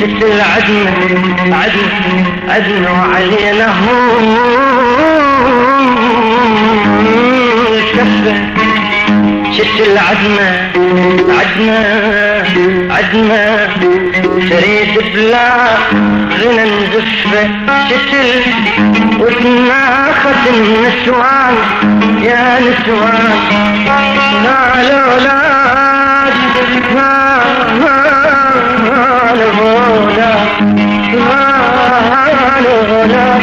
شت العدنا عدنا وعلينا الكفة شت العدنا عدنا تريد بلا غنى نزفة شتل وتناخت النسوان يا نسوان ما الأولاد ما الأولاد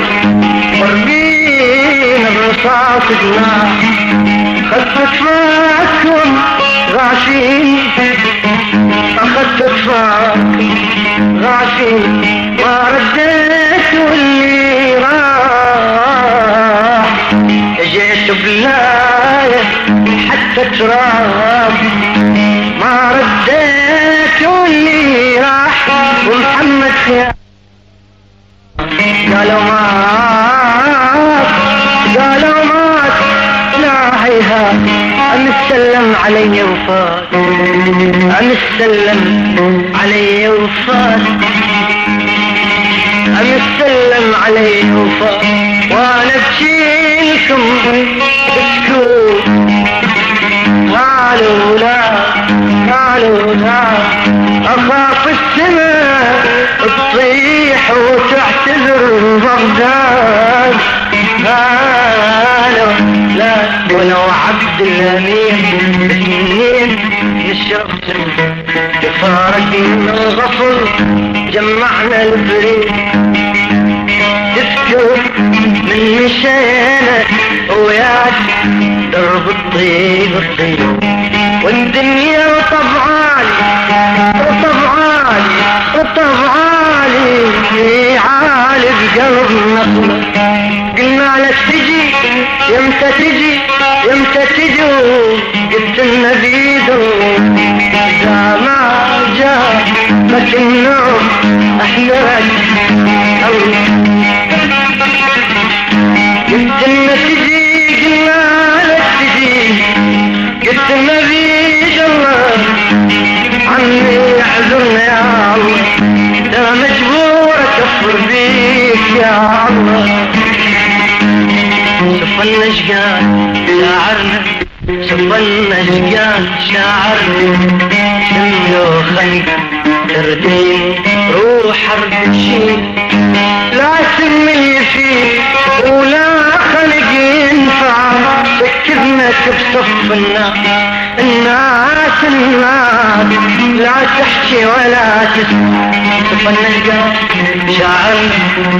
قربين الرصاص النار خفت معكم غاشين أخذت أطفالكم غاشين ما رديت واللي راح جيت بلاية حتى تراب ما رديت واللي راح ومحمد خيار قالوا مات لا هيها أمسلم علي وفات أمسلم علي وفات أمسلم علي وفات وأنا بشيلكم بسكوت قالوا لا أخاف السماء تطيح وتعتذر بغداد قالوا لا ولو عبد الأمير بسنين نشرب تفارقين الغفر جمعنا البريد تذكر من مشينا وياك درب الطيب والدنيا طبعالي عالي بقلب نقمة قلنا لك تجي يمتى تجي قلت النبي دوم إذا ما جاء فكنهم احنا قلت النبي تجي قلنا لك تجي قلت النبي الله عني اعذرنا يا الله لا مجبور اكفر بيك يا الله صفنا شقان شاعرنا شملو خلق تردين روح حرب الشيء لا سمي فيه ولا خلق ينفع سكرناك بصف الناس لا تحكي ولا تسمع صفنا شقان شاعرنا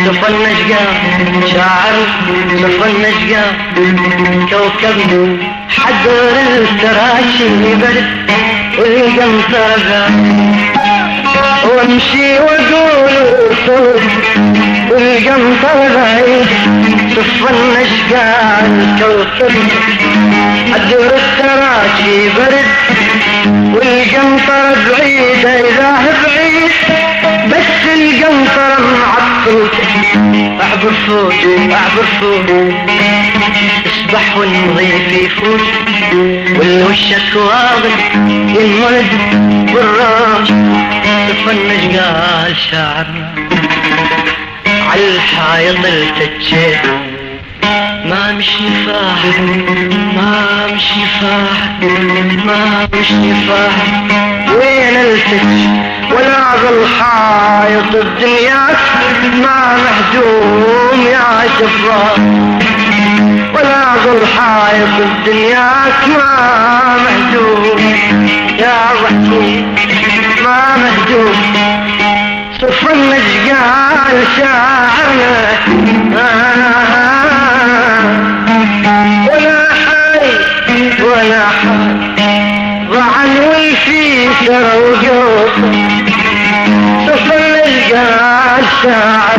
كوكب حضر التراشي برد والقمطر غاب وامشي واقول صوت والقمطر غايب صفنا شقان كوكب حضر التراشي برد والقمطر بعيد إذا بعيد بس القمطر معطل اعبر فوق اسبح والنظيف يفوت والوشك واضح ينمد والراس تفنش قال شعرنا عالحايط التجيت ما مش نفاح وين التج ولا بالحايط الدنياك ما مهدوم يا جبار ولا بالحايط الدنياك ما مهدوم يا وحيد ما مهدوم صفنا شقال شاعرنا ولا حي ضعن والفي سر وجوف صفنا شقال شاعر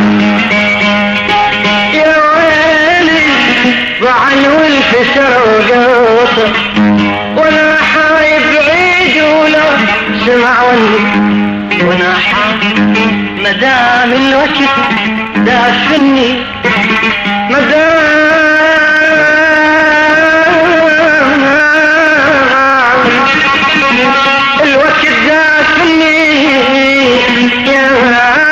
يا ويلي ضعن والفي سر وجوف ولا حي بعيد ولا سمع وانا حي مدام الوقت دافني الوقت دافني يا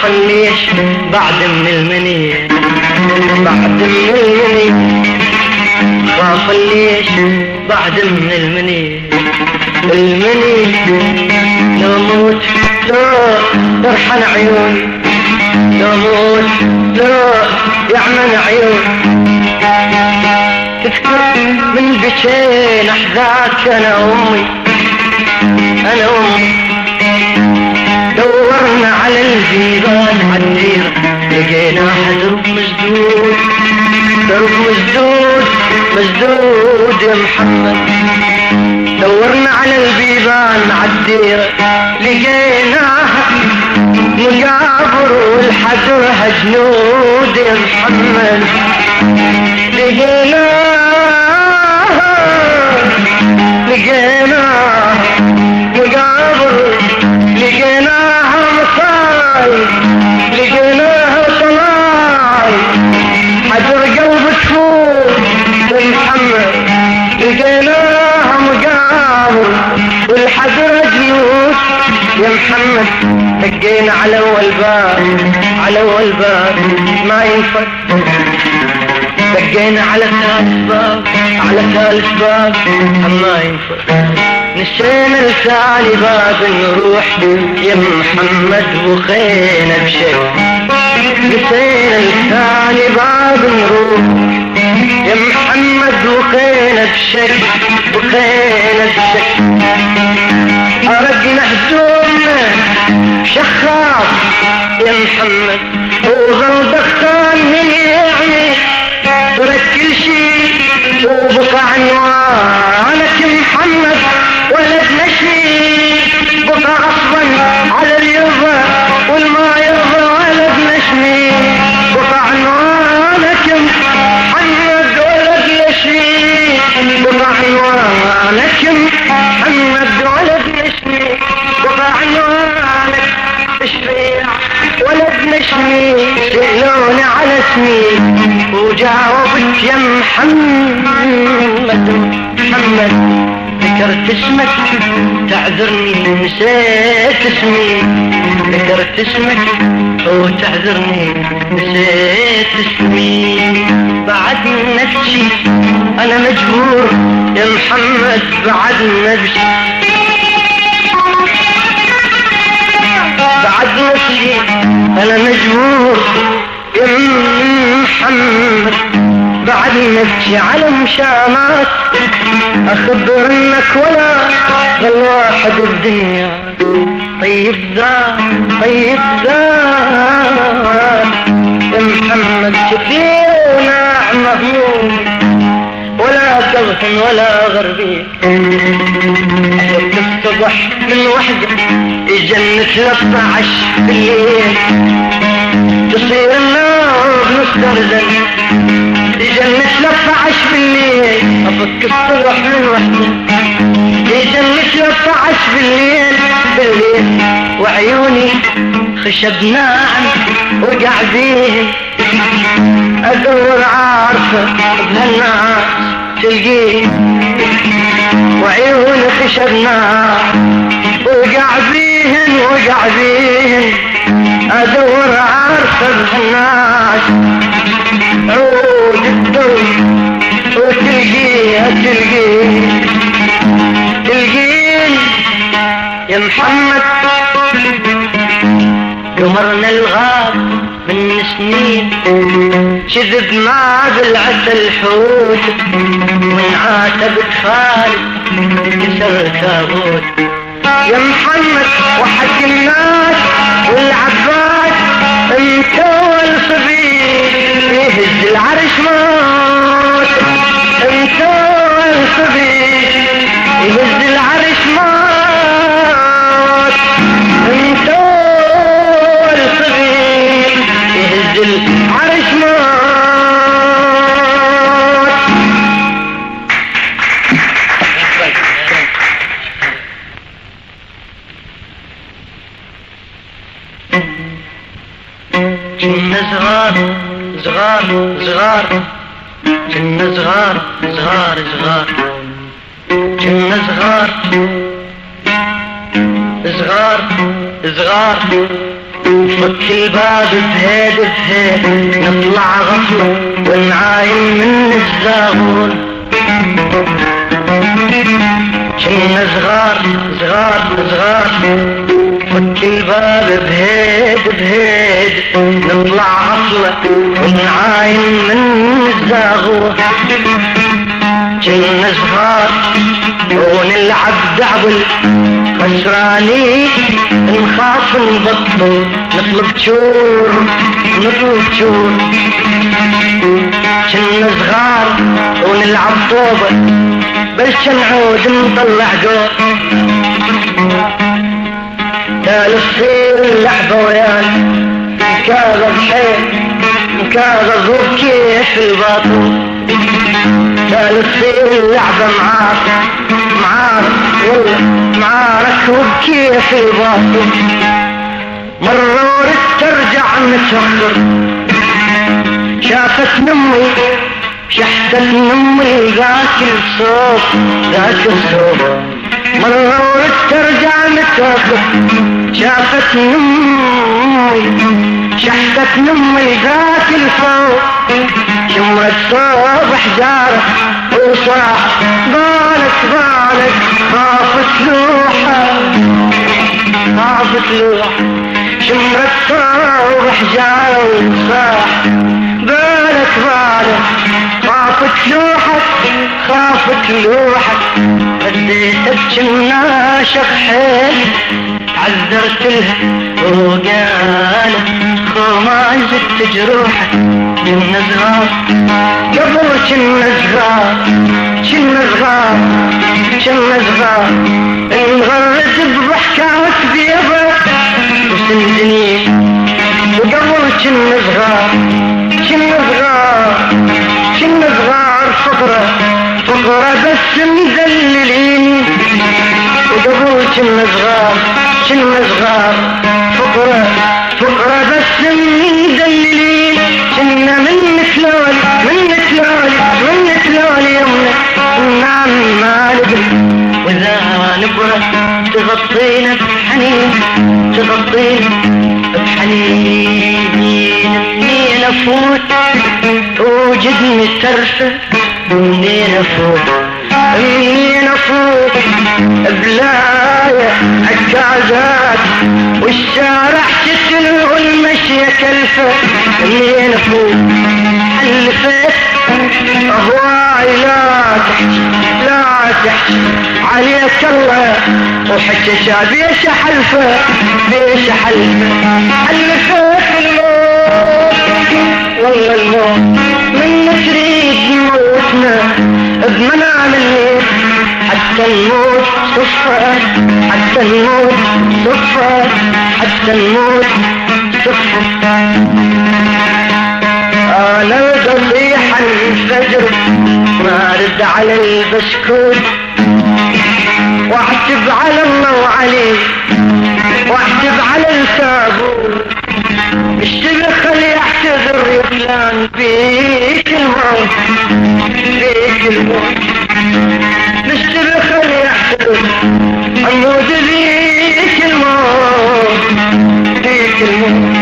ليش بعد من المنية، بعد من المنية خاف ليش بعد من المنية، المنية لو موت لو ترحل عيوني، لو موت لو يعمل عيوني، تذكر من بكين احذاك انا وامي، انا وامي دورنا على الجبال عالديرة لقيناها درب مسدود، درب مسدود مسدود يا محمد، دورنا على البيبان عالديرة لقيناها مقابر والحجرها جنود يا محمد، لقيناها مقابر، لقيناها مصايب، لقيناها طلايب، حجر قلب تفوت يا محمد، لقيناها مقابر والحجر جنود يا محمد، دقينا على اول باب، على اول باب ما ينفك، دقينا على ثالث باب، على ثالث باب ما ينفك، نسينا لثاني باب نروح يا محمد وخينا بشك، نسينا لثاني باب نروح يا محمد وخينا بشك، وخينا بشك، أرقنا هدومنا شخاف يا محمد، وظل دخان من يعني ترك كل شي وبقى عنوانك محمد، ولد نشمي بقى غصبا على اليرضى والما يرضى، ولد نشمي بقى عنوانك محمد، ولد نشمي بقى عنوانك محمد، ولد نشمي بقى عنوانك الشريع، ولد نشمي سألوني على اسمي وجاوبت يا محمد، محمد ذكرت اسمك تعذرني نسيت اسمي، ذكرت اسمك وتعذرني نسيت اسمي، بعد نفسي انا مجبور يا محمد، بعد نفسي بعد نفسي انا مجبور يا محمد، بعد نفسي على مشامات اخبر انك ولا ظل واحد الدنيا، طيب ذا طيب ذا يا محمد، كثير وناعم مهموم ولا كظهن ولا غربي، الصبح من وحدة الجنة 13 بالليل، تصير النار مسترزل الجنة 13 بالليل، افك الصبح من وحدة الجنة 13 بالليل، بالليل وعيوني خشب ناعم وقاعدين ادور عارفة بهالناس تلقيه، وعيوني خشب ناعم وقاعدين وقاعدين ادور عارفة بهالناس، عود الدوم وتلقيه تلقيه تلقين يا محمد، قمرنا الغاب من سنين كذب ما بالعسل حوت، وانعاتبت خالد كسر تابوت يا محمد، وحق الناس والعباس انت والصبي يهز العرش موت، انت والصبي يهز العرش موت، انت والصبي يهز العرش موت. كنا صغار صغار صغار، كنا صغار صغار صغار، كنا صغار صغار صغار، فك الباب بهيد بهيد نطلع غفلة ونعاين من الزاغون. كنا صغار صغار صغار فك الباب بهيد بهيد نطلع غفلة ونعاين من الزاغون. كنا صغار ونلعب دعبل خسراني نخاف نبطل نطلب شور نطلب شور. كنا صغار ونلعب طوبة بس نعود نطلع دور. تالي تصير اللعبة ويانا مكاغة بحيل مكاغة ظروف كيف الباطل. تالي تصير اللعبة معاك معاك والله معاك وبكيف الباطل. مرة وردت ترجع متوخر شافت نمي شحتت نمي ذاك الصوت ذاك الصوت. مرة وردت ترجع متوخر شافت نمي شحتت نمي ذاك الصوت. شمرت صوب حجارة وصاح بالك بالك خافت لوحة خافت لوحة. شمرت صوب حجارة وصاح بالك بالك خافت لوحة خافت لوحة. بديت كنا شخحيل عذرت لها وقالت خو ما زدت جروحة. كنا صغار قبل كنا صغار كنا صغار كنا صغار نغرد بضحكات بيضة وسندنين. وقبل كنا صغار كنا صغار كنا صغار فقرة فقرة بس مذللين. وقبل كنا صغار كنا صغار فقرة فقرة بس مذللين. كنا من تلول من تلول من تلول يمنا نعم ما نبرى وإذا نبرى تغطينا بحنين تغطينا بحنين. منين أفوت وجدني ترفع منين أفوت منين أفوت بلاية عكازات والشارع تتل والمشي كلفة. منين أفوت حلفت أهواي لا تحكي لا تحكي عليك الله وحكي بيش حلفة بيش حلفة. حلفت الموت والله الموت من تريد موتنا بمنام الليل حتى الموت صفر حتى الموت صفر حتى الموت صفر. أنا ضريح الفجر ما رد على البسكوت واعتب على الله وعليه واعتب على التابوت. اشتبه خلي اعتذر يا فلان بيك الموت بيك الموت. اشتبه خلي اعتذر عمود بيك الموت بيك الموت.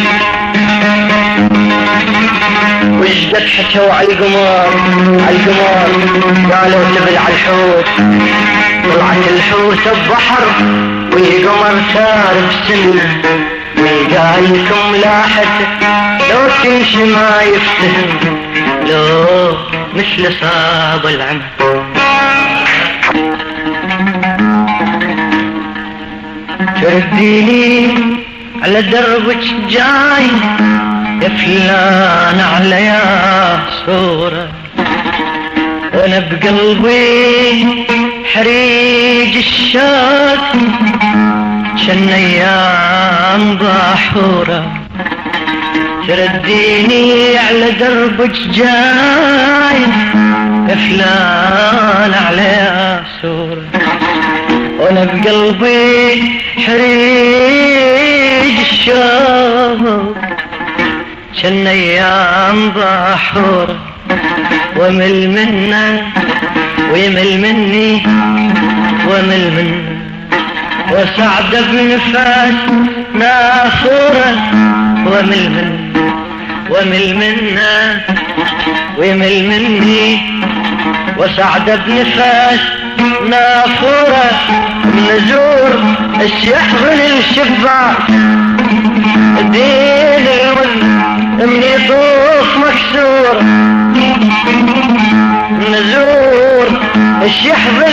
وجدت حكوا على القمار على القمار قالوا تبل على الحوت. طلعت الحوت ببحر والقمر سار بسنه ويقايلكم لاحته لو تمشي ما يفتهم لو مثل صاب العمى. ترديني على دربك جاي يا فلان على يا صورة وانا بقلبي حريج الشاك شن ايام ضاحورة. ترديني على دربك جاي يا فلان على يا صورة وانا بقلبي حريج الشاك شن ايام ضاحورة. ومل منا ويمل مني ومل منه وسعد بن فاس نافورة ومل منا ويمل مني وسعد بنفاس نافورة نزور الشحن الشباك دين من يطوف مكسور نزور الشحن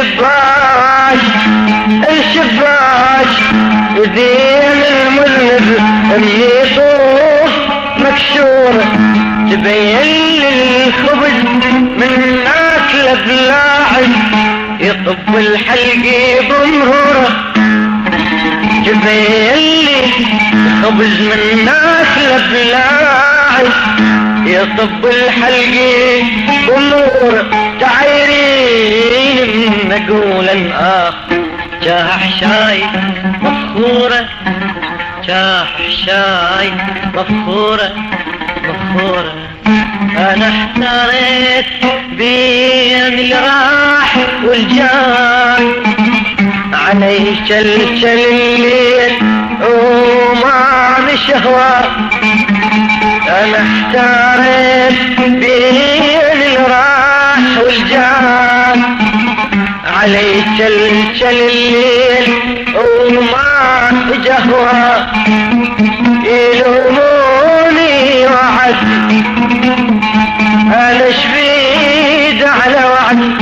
الشباك دين المذنب من يطوف مكسور تبين لي الخبز من اكل بلاعب يطب الحلق بمروره تبين لي الخبز من اكل بلاعب يطب الحلق بمروره تعيرين من اقول اخ جاح شاي مفخوره جاح شاي مفخوره انا احتريت بين اللي راح والجاي علي شلشل الليل وما مشهوى انا احتريت بين اللي راح والجاي علي شلشل الليل وما جهوى يلوموني وعد انا شفيد على وعد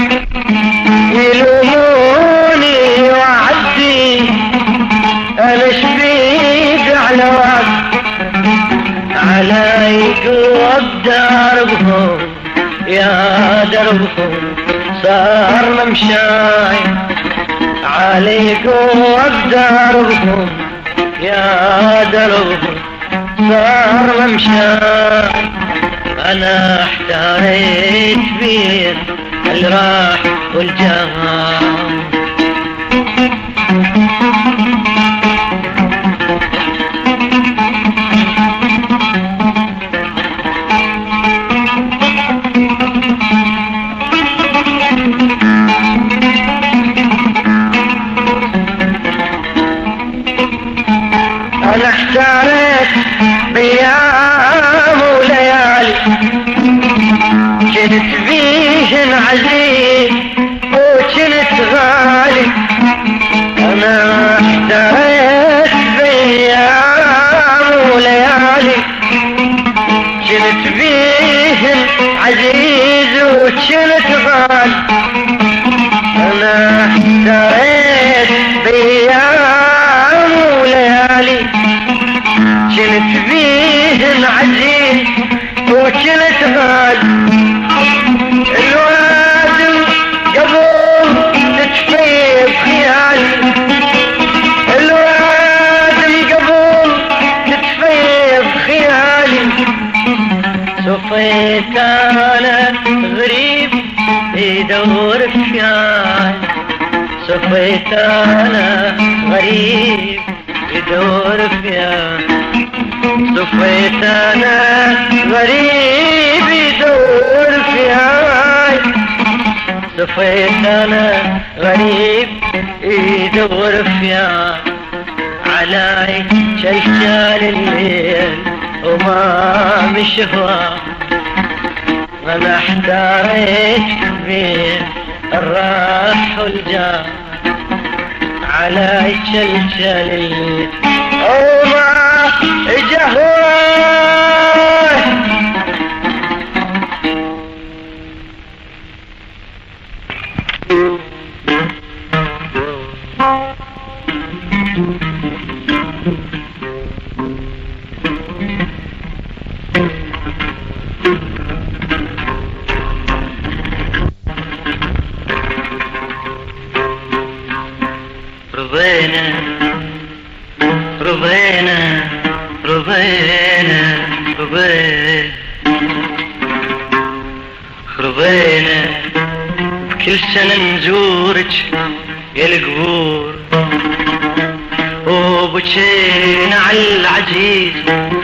يلوموني وعدي انا شفيد على وعد عليك دربهم يا دربهم صار ممشاي عليك دربهم يا دربهم صار ممشاي انا احتريت بين اللي راح والجاي انا احتريت بيام وليالي كنت بيهن عزيز وكنت غالي انا احتريت بيام وليالي كنت بيهن عزيز وكنت غالي انا احتريت بيام وليالي كنت بيهن عزيز وكنت غالي الوادم قبل تتفيض خيالي الوادم قبل تتفيض خيالي صفيت انا غريب يدور خيالي صفيت انا غريب يدور خيالي صفيت انا غريب يدور خيالي صفيت انا غريب يدور خيالي علي شلشال الليل وما مشهوى انا احتريت بين الراح والجاي علي شلشال الليل وما جهوى رضينا كل سنة نزورك يا القبور وبكينا على العزيز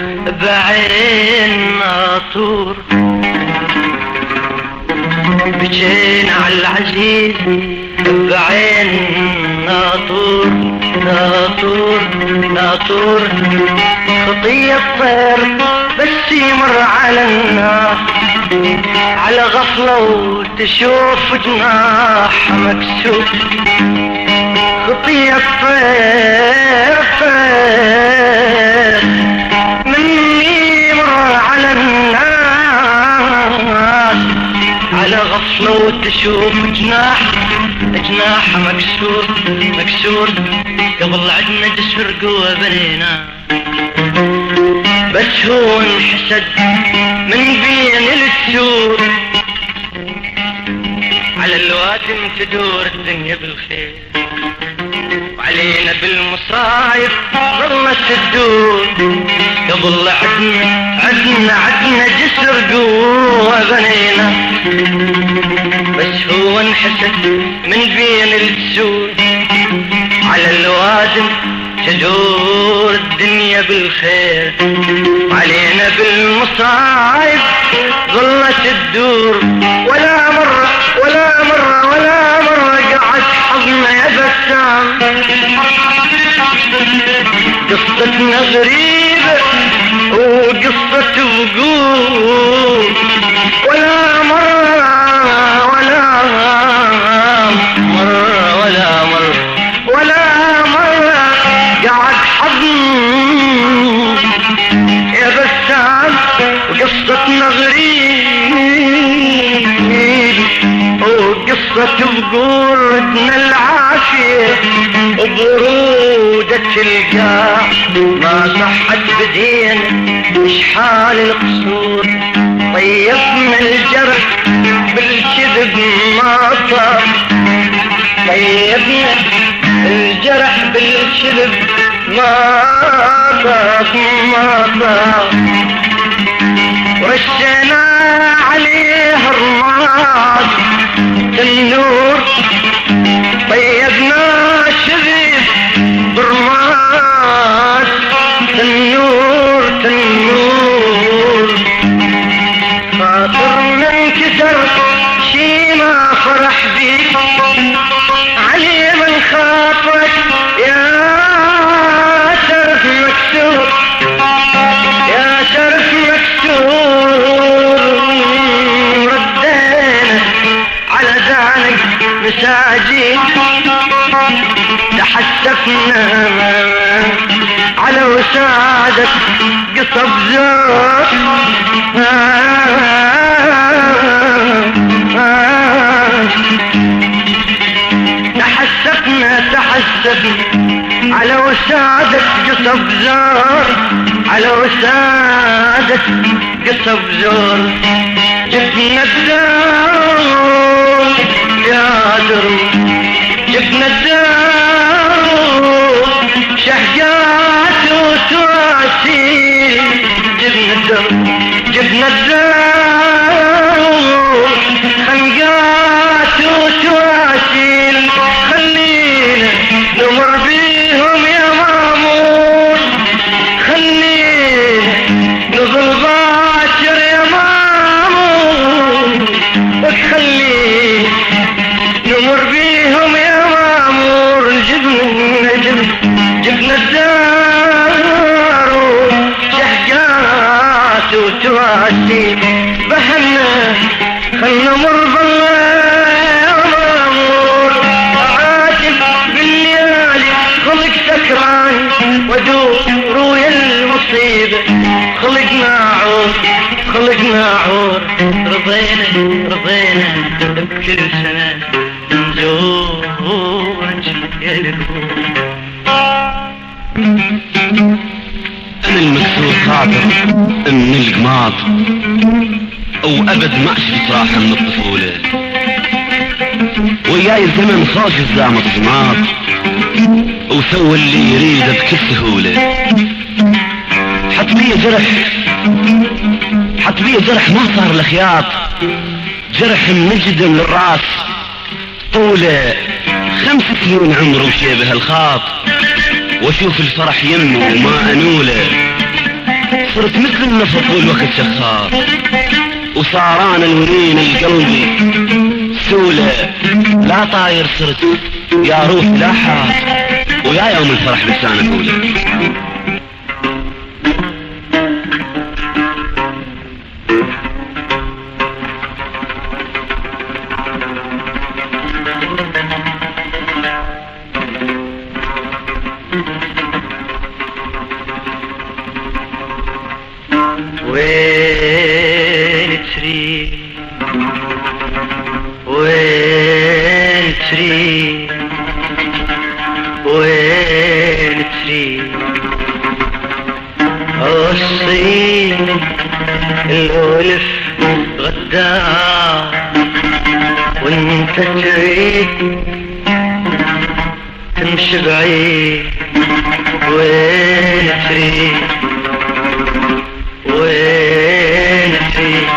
بعين ناطور بكينا على العزيز بعين ناطور ناطور ناطور خطية الطير بس يمر على الناس على غفلة وتشوف جناح مكسور خطية الطير طير من يمر على الناس على غفلة وتشوف جناح مكسور مكسور قبل عدنا جسر قوة بنينا بس هو انحسد من بين السور على الوادم تدور الدنيا بالخير وعلينا بالمصايب ظلت تدور قبل عدنا جسر قوة بنينا بس هو انحسد من بين السور على الوادم تدور الدنيا بالخير علينا بالمصايب ظلت تدور ولا مرة قعد حظنا يا بسام قصتنا غريبة وقصة وقول ولا مرة قعد حظنا يا بسام وقصتنا غريب وقصة بقولنا العافية وبرودة القاع ما صحت بدين اشحال القصور طيبنا الجرح بالكذب ما طار طيبنا الجرح بالكذب ما طاف ورشينا عليه الرماد النور طيبنا شذيذ برماد النور خاطرنا انكسر شي ما فرح بيك عليه من خاطرك يا شرف مكسور ردينا على ذلك مساجين تحسفنا على وسادة قصب زور تحسفنا على وسادة قصب زور على وسادة قصب زور جبنا الدار يا درم جبنا الدار شحقات وتواسيل جبنا الدار خنقات وتواسيل خلينا نمر بيهم يا مامون خلينا نظل باكر يا مامون وتخلينا نمر بيهم يا مامور جبنا الدار شحقات وتواسيل بهنا خلنا نمر يا مامور عاتب بالليالي خلق سكران ودور ويا المصيبة خلقنا عور رضينا بكل سنة نزورك يا القبور أنا المكسور خاطر من القماط أو أبد ما أشفت راحة من الطفولة وياي الزمن صاش الزامة قماط وسوى اللي يريده بكل سهولة حط بيه جرح ما صار الخياط جرح منجد للراس طوله 5 سنين عمره وشيبه الخاط واشوف الفرح يمه وما انوله صرت مثل النفط والوقت شخاط وصاران الورين القلبي تولى لا طاير صرت يا روح لا حاط ويا يوم الفرح لسانك أولى. وين تريد وين تريد وين تريد الصين الألف غدار وانت تريد تمشي بعيد. وين تريد وين تريد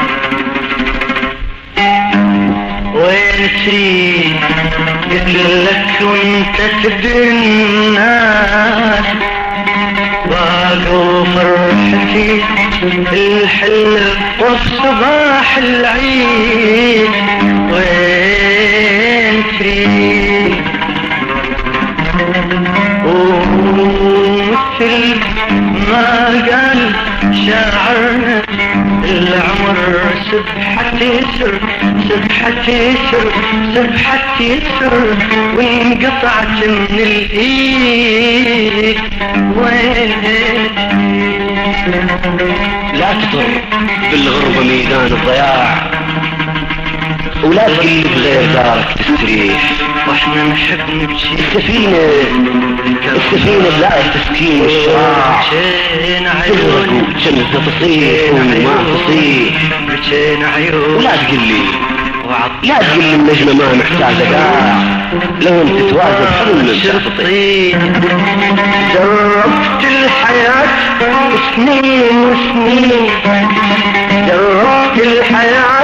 وين تريد قلت وانت تدري الناس باقوا فرحتي الحلة والصباح العيد. وين تريد ومثل ما قال شاعرنا العمر سبحة يسر سبحة يسر سبحة يسر وانقطعت من الايد. وين لا تطر بالغربة ميدان الضياع ولا تقلب بغير دارك تستريح. واحنا نحب نبكي السفينة لا تسكين الشراع تغرق وجنة تصيح وما تصيح. ولا تقلي لا تقلي النجمة ما محتاجة قاع لو انت توازن حلو من تطيح. جربت الحياة سنين وسنين جربت الحياة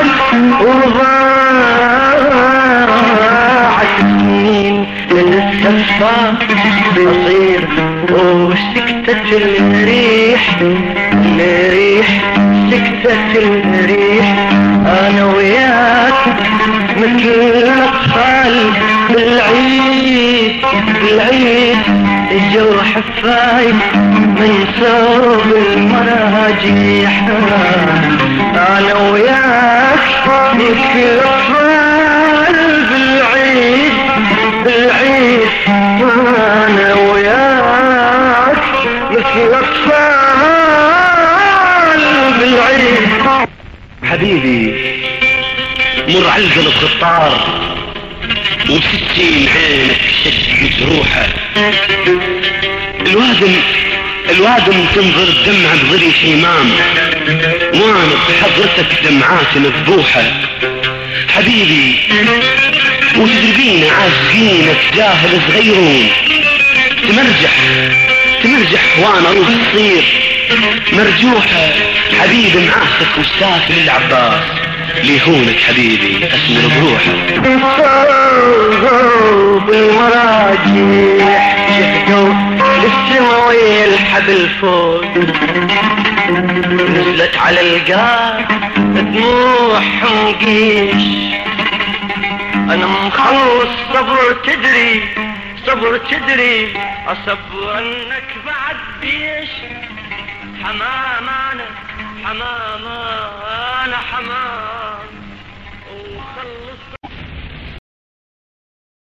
وضاعت سنين للسفا بصير وسكتت الريح الريح سكتت الريح. انا وياك مثل الاطفال بالعيد بالعيد الجو حفاي من صوب المراجيح. انا وياك مثل الاطفال بالعيد بالعيد. انا وياك مثل الاطفال بالعيد. حبيبي مر على القلب خطار وستين عينك شد جروحه. الوادم تنظر دمعة بظلي حمام وانا بحضرتك دمعاتي مذبوحة. حبيبي وتدربين عازقينك جاهل صغيرون تمرجح وانا روح تصير مرجوحة. حبيبي معاك وسافر العباس ليهونك حبيبي اسمر بروحه. بالمراجيح شهدوا للسماوية الحبل فوق نزلت على القاع دموعهم قيش. انا مخلص صبر تدري اصب انك بعد بيش. حمام انا حمام وخلص